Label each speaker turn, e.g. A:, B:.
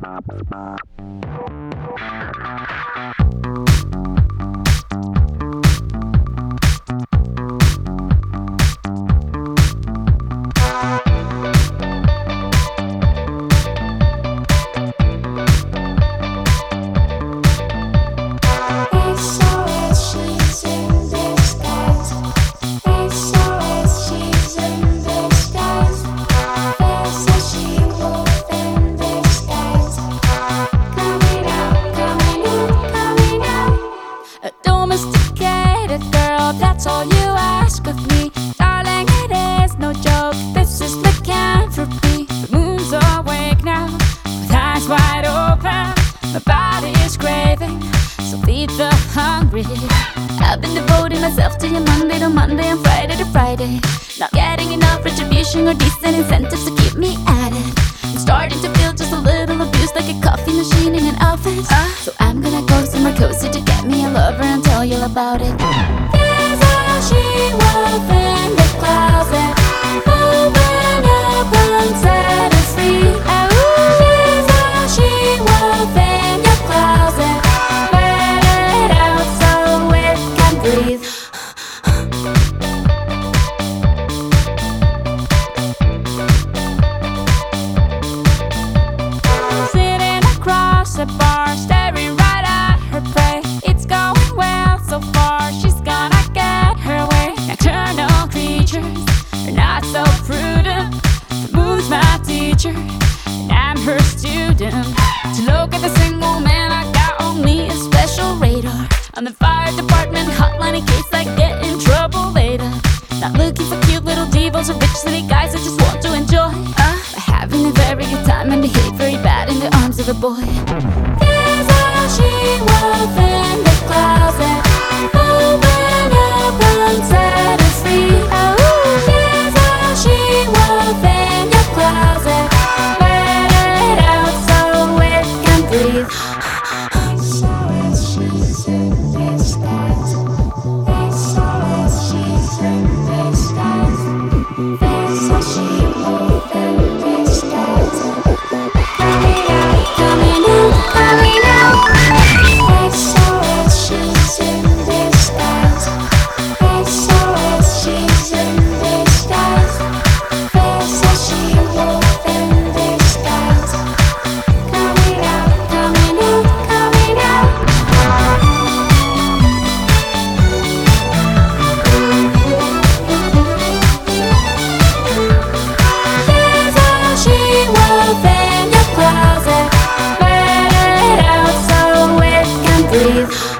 A: That's all you ask of me, darling, it is no joke. This is lycanthropy. The moon's awake now, with eyes wide open. My body is craving, so feed the hungry. I've been devoting myself to you Monday to Monday and Friday to Friday. Not getting enough retribution or decent incentives to keep me at it. I'm starting to feel just a little abused, like a coffee machine in an office. So I'm gonna go somewhere cozy to get me a lover and tell you about it. She wolf in the closet, open up and set us free. There's a she wolf in your closet, let it out so it can breathe. Sitting across the bar, staring right at her prey. It's going well so far, she's gonna get her way. Nocturnal creatures are not so prudent. The moon's my teacher, and I'm her student. To look at the single man, I got on me a special radar. On the fire department hotline in case I get in trouble later. Not looking for cute little divas or rich city guys, I just want to enjoy having a very good time and behave very bad in the arms of a boy. There's a she-wolf in the closet, open up and set us free. There's a she-wolf in your closet, let it out so it can breathe. She's in disguise. She's in disguise. There's a she-wolf in disguise. Coming out, coming out, coming out. She's in disguise. She's in disguise. There's a she-wolf in disguise. Coming out, coming out, coming out. There's a she-wolf in your closet, let it out so it can breathe.